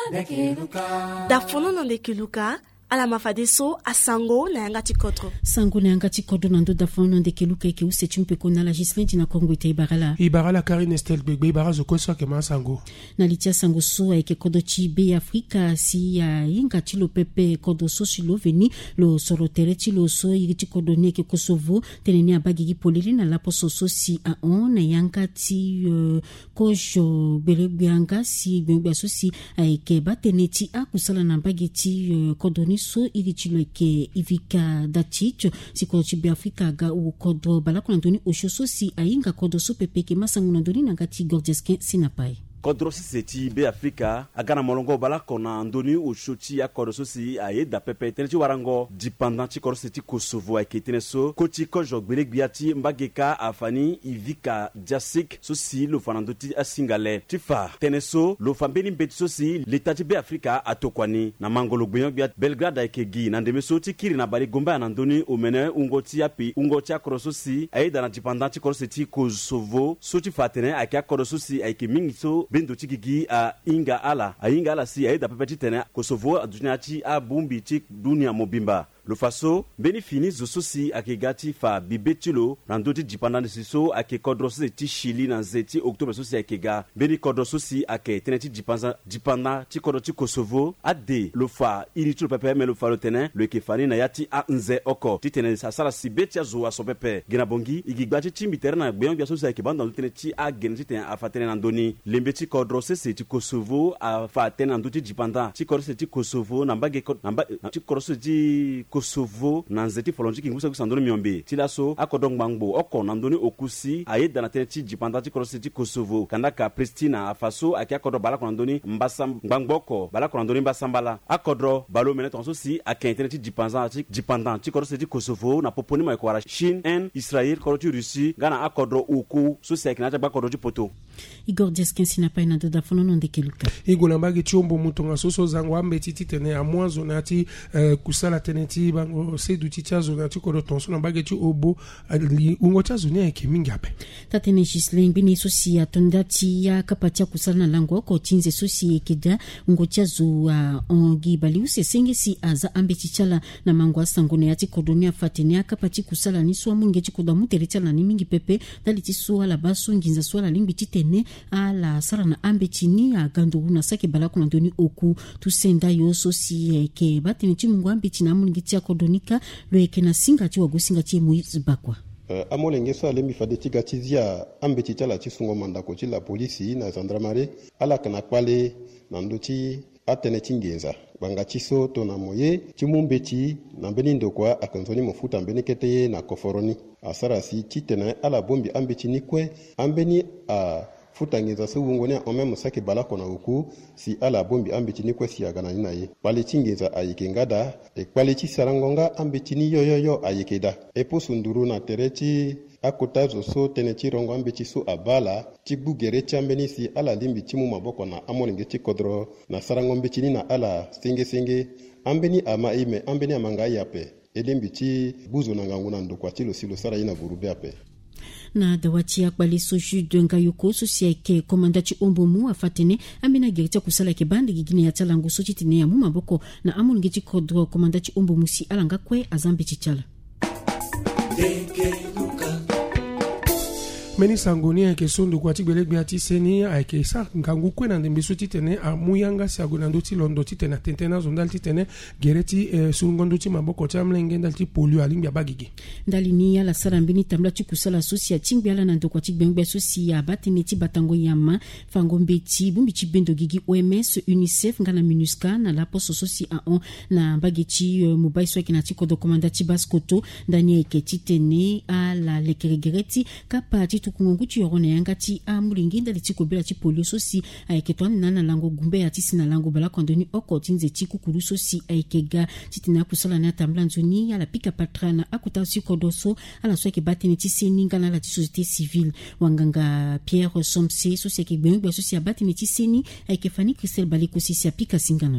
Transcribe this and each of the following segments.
dafono no ndekeluka ala mafadeso asango na yanga tikodro sango na yanga tikodro nando dafono ndekeluka eke useti mpeko na la Gislende na Kongo ite ibarala Karine Estelle Gbegbe ibara zokosa kema sango na litia sango so eke kodo chi be Afrika si ya inga tilo pepe kodo so silo veni lo sorotere tilo so iri kodo ne ke Kosovo teneni abagigi polili na lapo so si a on na yanga ti kojo belebianga si bengbe so si eke bateneti akusala na bagiti kodoni so iri chilo eke ivika daticho si kodo chibe Afrika ga u kodo balakuna ndoni oshoso si ainga kodo so pepe ke masangu na ndoni nangati Gorgeskin sinapai Kodrosi seti be Afrika agana molongo bala kona ndoni ushoti ya kodososi ayeda pepe tenchi warango dipendant chi kodoseti Kosovo aketeneso kochi kojo gbelegbiati mbageka afani ivika jasik sosi lo fanandoti asingale tifa teneso lo fambeni mbeti sosi letachi be Afrika atokwani na mangolo gbeyon biat Belgrade akegi na ndemeso tikiri na bali gomba na ndoni omene ungoti api ungoti akodososi ayeda na dipendant chi kodoseti Kosovo soti fatene akia kodososi akemingiso bendo chikigi a inga ala si aida pepeti tene Kosovo aduniachi a bumbi chik dunia mobimba lo faso beni fini zososi akegati fa bibetilo randoti dipendant siso ake kodrosi ti Chili na zeti Oktober sosi akega beni kodrosi ake teneti dipendant ti kodoti Kosovo ade lo fa initilo pepe me lo fa lo tene lo ekefani na yati a nze oko ti tene sasala si beti azo aso pepe gena bongi igigbati timbitere na gbeyon bia sosi ake banda tene ti a geneti tene afatene na ndoni lembeti kodrosi ti Kosovo a fa tene na ndoti dipendant ti kodrosi ti Kosovo na mbage ti kodrosi ti Kosovo na nzeti folonjiki ngusa kusandoni miombe tilaso akodong bangbo oko nandoni okusi ayeda na teneti dipendant ti kodrosi ti Kosovo kandaka Pristina afaso aki akodro bala konandoni mbasam bangboko bala konandoni mbasambala akodro balo meneton sosi aki teneti dipendant ti kodrosi ti Kosovo na poponi ma ekwara Chine Israel kodro Russie gana akodro oku sosi aki na ba kodro ti poto Igor Deskensi na paina do dafono no ndekeluka igolambagi chombo mutonga soso zango ambeti titene amwanzo nati kusala teneti bango sedu tichazo nati kodo tonso na bageti obo ali ungo chazo ne ke mingape tatene Gislende bini sosi atondati ya kapatia kusala na lango ko tinze sosi ekeda ungo chazo ongi bali usesenge si aza ambeti chala na mango asangone yati kodonia fatene akapati kusala ni swa mungeti koda mutereta na ni mingi pepe daliti swa la baso nginza swa la limbi titene ala sara na ambetini agando una sake bala kuna ndoni oku tusenda yo sosi ke batini chimungu ambeti na mulingiti ya kodonika lo eke na singa ti wagosinga ti Moïse Bakwa amolenge so alembi fadeti gatizia ambeti tala ti sungo mandako ti la polisi na gendarmerie ala kana kwale na ndoti atene ti ngenza banga ti so to na moye ti mumbeti na mbeni ndokwa akanzoni mofuta mbeni kete na koforoni asara si ti tene ala bombi ambeti ni kwe ambeni a futangeza so wongone o même sake bala kona uku si ala bombi ambetini kwesi agana na ye palitingeza ayikengada e kwaliti sarangonga ambetini yoyoyo ayikeda e posunduru na tereti akotazo so teneti rongo ambeti so abala tibugere chambeni si ala limbi timu maboko na amonenge tikodro na sarangombetini na ala senge ambeni ama ime ambeni amanga yape elimbi ti buzo na ngangu na ndokwa tilo silo sara ina gurube ape na dawati ya kwali soju denga yoko sosia ke komandati ombomu afatene amina gerita kusala ke bande gigine ya talango sotitine ya mumaboko na amungeji kodro komandati ombomu si alanga kwe azambe chichala meni sangoni ake sondo kwa tigbelekbe ati seni ake sa ngangu kwe na ndembe soti tene amuyanga si agonando ti londo ti tene tentena zondal ti tene gereti sungondo ti maboko ti amlenge ndal ti polio alimbi abagigi ndali ni ya la sarambini tamla ti kusala sosia tingbe ala na ndokwa ti gbengbe sosia batene ti batango yama fangombe ti bumbi ti bendo gigi OMS UNICEF ngana MINUSCA na lapo sosi a on na bageti mobile so kina ti kodo komandati baskoto ndani eke ti tene ala lekeregereti kapati tukungu ti yorone yangati amulingi ndali ti kobela ti polio sosi ayeketwa nana lango gumbe ati sina lango bala kondoni oko tinze ti kukulu sosi ayekega titina kusala na tambla nzoni ala pika patrana akuta si kodoso ala so ke batene ti seninga na la ti société civile wanganga Pierre Somse sosi ke gbengbe sosi abatene ti seni ayekefani Christelle Baliko sisi apika singana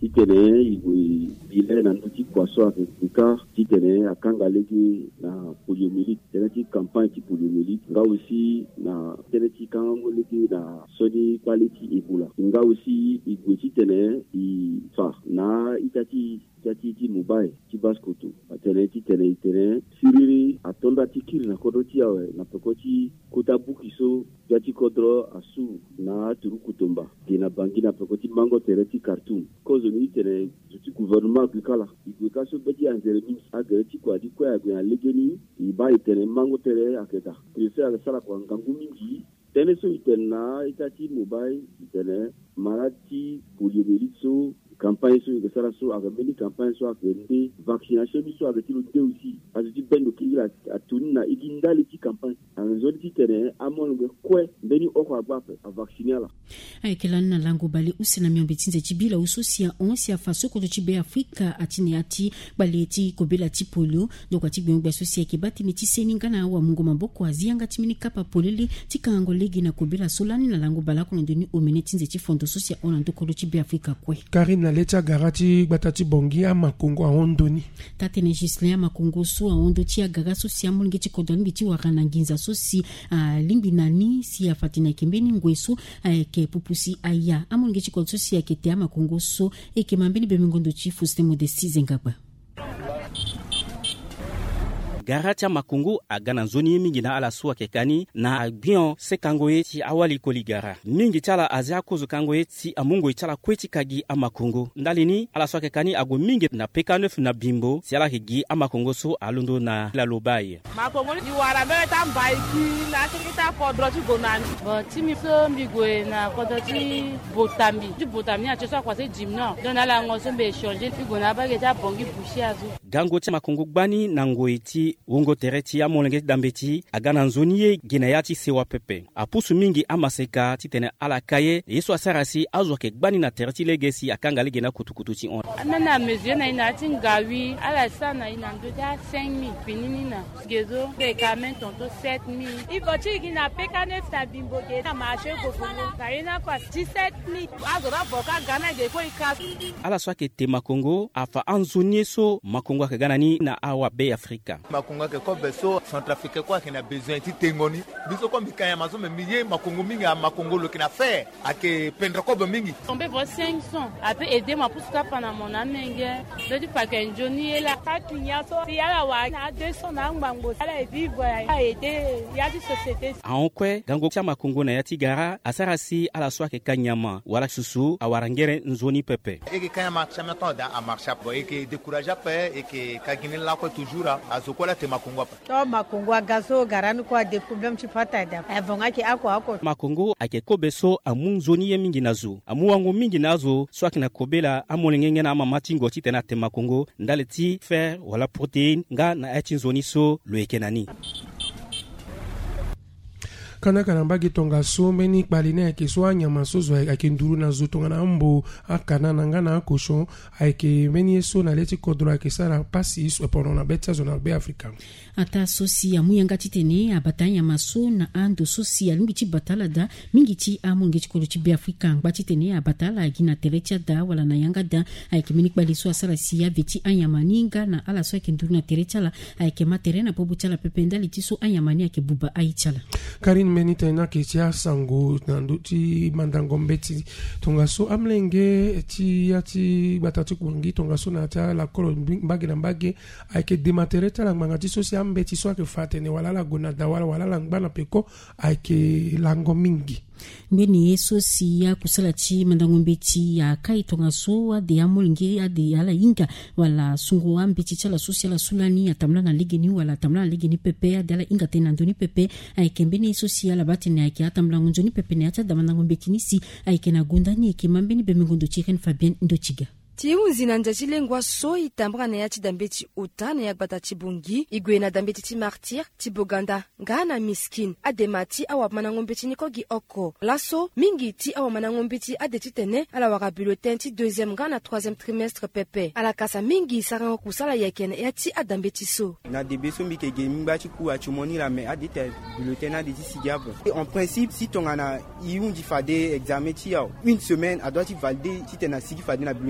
titene ile na ndoti kwaso afrika titene akanga legi na poliomyélite tene ti campagne ti poliomyélite nga aussi na tene ti kango legi na soni quality ebola nga aussi igwe titene fa na itati ti mobile ti baskoto atene titene siriri atonda ti kiri na kodo ti awe na pekoti kota bukiso jati kodro asu na turu kutomba dina bangi na pekoti mango tere ti Khartoum kozo ni tere ti gouvernement kala igwe kaso beti anzeremi agere ti kwa di kwa agwe legeni iba itene mango tere aketa prese ala kwa ngangu mingi tene so itena itati mobile itene marati poliomyélite so campagne sur que ça so avec campagne so avec vaccination so avec le deux aussi parce que ben qui la tuni na iginda les campagne en zone qui terrain amon quoi beni oko agbape a vacciner la ay kelana lango bali usina miambetsinze tibila usosia onsia faso ko tibe Afrika atiniati baleti kobela ti polio donc atibwe ngba sosia ke batini ti seningana wa mungo maboko azianga timini kapa polili tikango legi na kobela solani na lango bala ko ndeni omenetinze ti fondo sosia ona ndokolo tibe Afrika kwe Karine leta garati batati bongi a makongo a ondoni tatene gisle a makongo so a ondo ti agaga so si amulingi ti kodoni biti wakana nginza so si limbi nani si a fatina kembeni ngweso ke pupusi aya amulingi ti kodso si a kete a makongo so e ke mambeni bemingondo ti fustemo de sizengaba garati ya makungu agana nzoni mingi na ala suwa kekani na agbion se kangoye ti awali koli gara mingi tala azia kozo kangoye ti amungo itala kweti kagi amakungu ndalini ala suwa kekani ago mingi na PK9 na bimbo si ala higi amakungu so alundo na la lobaye makungu ni wara be ta mbaiki na tikita kodro ti gonani bo ti mi so migwe na kodro ti botambi a cheso kwa se jimno don ala ngoso be changer ti gona ba geta bongi bushi azu gango ti makungu gbani na ngoiti wongo tereti ya molenge dambeti agana nzoniye ginayati sewa pepe apusu mingi amaseka titene ala kaye yeso asarasi azwa ke gbani na tereti legesi akanga ligena kutukutu ti on anana mesure na ina tingawi ala sana ina ndoja 5000 pinini na gezo de kamen tonto 7000 ivo ti gina PK9 ta bimbo ke na marché gofungo karina kwa 17000 azora boka gana ge ko ikas ala swa ke te makongo afa anzoniye so makongo ka gana ni na awa be Afrika makongo ke ko beso centrafricain kwa kina besoin ti tengoni biso ko mikaya mazo me miye makongo mingi a makongo lo kina faire ake pendre ko mingi tombe vo 500 ape aider ma puska pana mona nenge de di pa ke njoni la katunya so ti ala wa na 200 na ngbango ala vivre a aider ya di société aonkwe gango tia makongo na yati gara asarasi ala swa ke kanyama wala susu awarangere nzoni pepe eke kanyama chama tonda a marcher bo eke décourager pe eke kagine la ko toujours azokola te makongo pa to makongo agaso garanu ko de problem ti fata da avonga ki ako makongo ake kobeso amunzoni ye mingi nazo amuwango mingi nazo swaki na kobela amolengenge na mamati ngoti tena te makongo ndale ti fer wala proteine nga na echinzoni so loekenani kana kana mbagi tonga so meni kpaline ke so anyama so zo ake nduru na zo tonga na mbo akana na ngana koshon ake meni so na leti kodro ake sara pasi so pono na beta zo na be Afrika ata sosi ya muyanga titene abatanya maso na ando sosi ya lungi ti batala da mingi ti amungi ti kolo ti be Afrika ngba titene abatala gina terecha da wala na yanga da ake meni kpali so asara siya veti anyamani nga na ala so ake nduru na terecha la ake materena pobu chala pependa liti so anyamani ake buba aichala Karin meni tena ke tia sango nando ti mandango mbeti tonga so amlenge ti yati batati kungi tonga so na ta la kolo mbage na mbage ake dematereta la mangati so si ambeti so ake fatene wala la gona da wala la ngbana peko ake lango mingi mbeni yeso si ya kusala chi mandango mbeti ya kai tonga so ade ya molingi ade ya la inga wala sungu ambeti chala sosiala sulani atamla na ligeni wala atamla na ligeni pepe ade la inga tena ndoni pepe aike mbeni yeso si ya la batene aike atamla ngonjoni pepe ne ata da mandango mbeti nisi aike na gondani eke mambeni bemingondo chiken Fabien Ndochiga ti unzina nja ti lengua so i tambra na ya ti dambe ti ota na ya gbata ti bongi i gue na dambe ti martir ti boganda nga na miskin adema ti awa manangombe ti niko gi oko laso mingi ti awa manangombe ti ade ti tene ala wara bulletin ti deuxième nga na troisième trimestre pepe ala kasa mingi sarango kusala yekene ya ti adambe ti so na debe so mbi ke ge mingba ti ku ati moni la me ade te bulletin na de ti sigab en principe si tongana i undi fade examen ti yaw une semaine a doit ti valider ti tena sigi fade na bulletin ti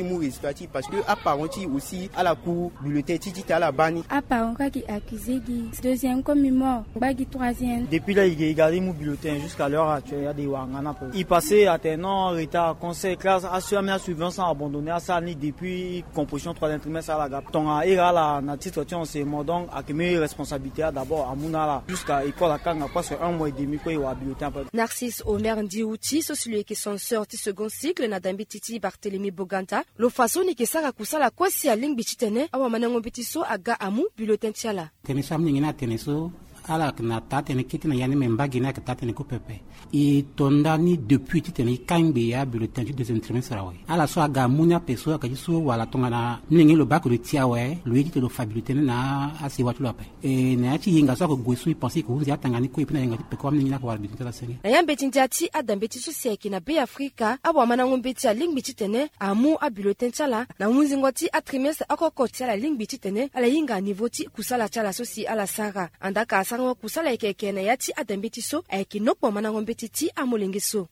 mou respiratif parce que à parenti aussi à la cour bulletin titi à la bani à parent qui accusé qui deuxième comme mort bagi troisième. Depuis là il gardé mon bulletin jusqu'à l'heure actuelle il y a des wangana peu il passait à tenant retard conseil classe assuré suivant sans abandonner à ça ni depuis composition 3e trimestre à la gap ton a ira la na situation c'est mon donc à que mes responsabilités d'abord à Mounala jusqu'à école à Kanga parce que 1 mois et demi quoi il y a bulletin. Narcisse Omer Ndiouti celui qui sont sorti second cycle na dambi titi Barthélemy Boganta lo façon ni kesaka kusala kwa si aling bichitene awa manango bitiso aga amu bulletin tiala tenisam ngina teniso ala na tatene kitina yani membagi na tatene ko pepe et tondani depuis titene kangbe ya bulletin du deuxième trimestre rawe ala so aga munya peso ka jiso wala tongana ningi lo baku de tiawe lo yiti lo fabilité na asi watu lape e na ti yinga so ko gwesu penser ko unzi atangani ko ipina yinga pe ko ningi na ko wala bulletin la senge na yambe tinjati adambe tiso sieki na be Afrika abo manango beti ya ling bichitene amu a bulletin tiala na unzi ngoti a trimestre akoko tiala ling bichitene ala yinga niveau ti kusala tiala so si ala sara andaka sango kusala ekeke na yati adambeti so ekinokpo manango betiti amolengeso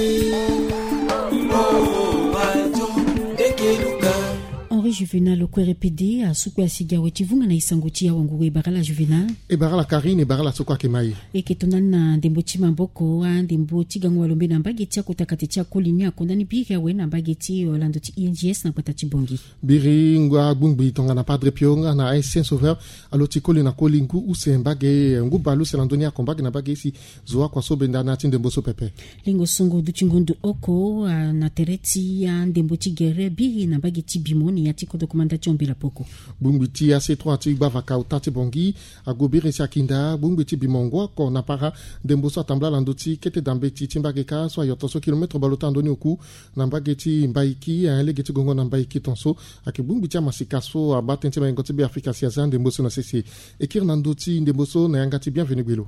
Henri Juvenal Kwerepede a sukwa sigawe tivunga na isanguti ya wangu Barala Juvenal e Barala Karine e Barala sukwa kemai e ketonana ndemboti mamboko a ndemboti gangwa lombe na mbageti ya kutakati ya kolimi akondani biri we na mbageti Orlando ti INGS na patati bongi biri ngwa bungbi tonga na Padre Pionga na Saint Sauveur aloti koli na kolingu use mbage ngubalu selandonia kombage na bagesi zoa kwa sobenda na tindemboso pepe lingo songo duchingundu oko na tereti ya ndemboti gere biri na mbageti bimoni ya tiko documentation bila poko bumbiti ya C3 tigba vaka utati bongi agobire sakinda bumbiti bimongwa ko na para demboso atambla landoti kete dambeti timbageka so yotoso kilometre balotando ni oku na mbageti mbaiki ya legeti gongo na mbaiki tonso ake bumbiti masikaso abatenti ba ngoti be Afrika siaza demboso na cc ekir nandoti demboso na yangati bienvenue bilo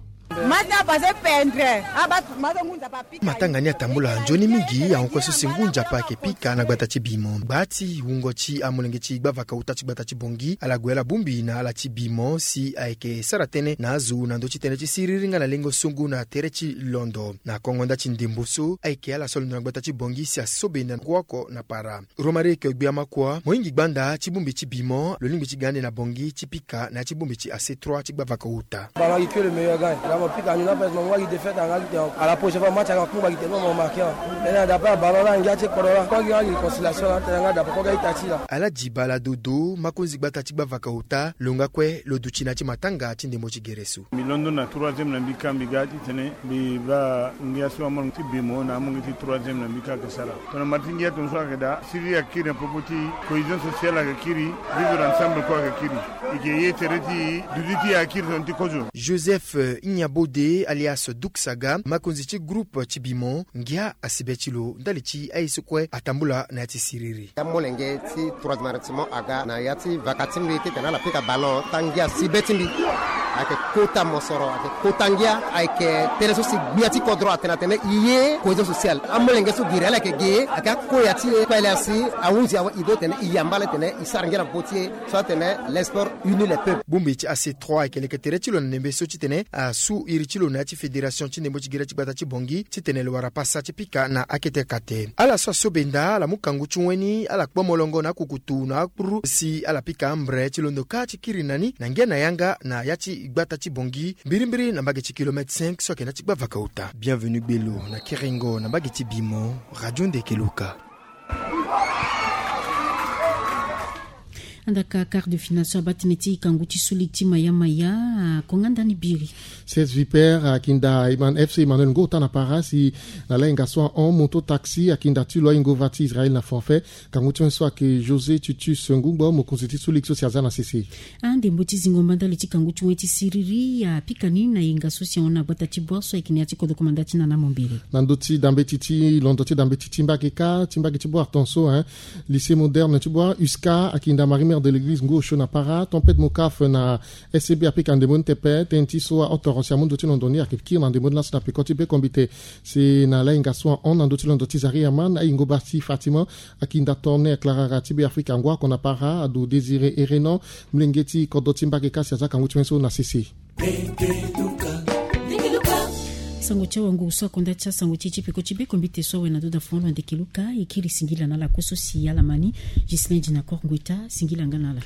matangani atambula njoni mingi ya onkoso singunja pake pika na gbata chibimo bati ungochi amulengechi gbavaka utachi gbata chibongi ala gwela bumbi na ala chibimo si aike saratene na azu na ndochi tene chisiriringa na lengo sungu na terechi londo na kongonda chindimbusu aike ala solo na gbata chibongi si asobe na kwako na para romare ke gbiama kwa moingi gbanda chibumbi chibimo lolimbi chigane na bongi chipika na chibumbi chi AC3 chigbavaka uta bala qui le meilleur gagne pika ni na pas mon qui défaite en réalité à la prochaine fois match à Kumba qui tellement marqué maintenant d'après ballon là ngati korola kwa ngi réconciliation là tanga d'après kwa itati là ala dibala dodo makonzi gbata tiba vakauta longa kwe loduchina ti matanga ti ndemo chigeresu milondo na 3e na mbika mbigati tene bi ba ngia so amon ti bimo na mungi ti 3e na mbika kasara tona martingia ton so akeda siria kiri popoti cohésion sociale akiri vivre ensemble kwa akiri ike yetereti duditi akiri ton ti kozo Joseph Inyabode alias Duksaga makonzichi groupe Chibimo ngia asibechilo ndalichi aisukwe atambula na yati siriri tamolenge ti 3e arrondissement aga na yati vakatimbi ti tena la pika ballon tangia sibetimbi ake kota mosoro ake kotangia ake teleso si biati kodro atena tene iye cohésion sociale amolenge su girela ke ge aka koyati pelasi awunzi awa ido tene iyambale tene isarngela potier so tene l'espoir uni les peuples bumbi ti AC3 ake le keterechilo nembe so ti tene su irichilo na ti fédération ti nembo chigera ti gbata ti bongi ti tene lo warapasa ti pika na akete kate ala so sobenda la mukangu chunweni ala kpomolongo na kukutu na akpuru si ala pika ambre ti londo ka ti kirinani na ngia na yanga na yati gbata ti bongi mbirimbiri na mbage ti kilomètre 5 so ke na ti gba vakauta bienvenue gbelo na kiringo na mbage ti bimo radio ndekeluka andaka quart de finale batineti kanguti suliti maya konganda ni biri 16 vipère akinda Iman FC Emmanuel Ngota na parasi na lenga so en moto taxi akinda tilo ingovati Israël na forfait kanguti so ke José Tutus Ngumba mokonziti sulik so siaza na CC ande mboti zingomanda liti kanguti weti siriri ya pikani na inga so si ona bota ti borso ikiniati ko dokumandati na mombiri nandoti dambetiti londoti dambetiti mbakeka timbaki ti boire tonso lycée moderne ti boire uska akinda Marie de l'église Ngosho na para tempête mokaf na SCB apik en demon tepe tenti so autorosia mundo ti londoni akipki na demon las na pikoti be kombite si na la ingaswa on andoti londoti zari aman ay ngobati Fatima akinda tourner Clara Rati be Afrika ngwa kona para adu désiré ereno mlengeti kodoti mbake kasi za kangutu so na CC sango cha wangu uswa konda cha sango chichi piko chibe kombite swa wena doda fondo ande kiluka ikiri singila nala koso si yala mani Gislaine Dinakor Ngweta singila nganala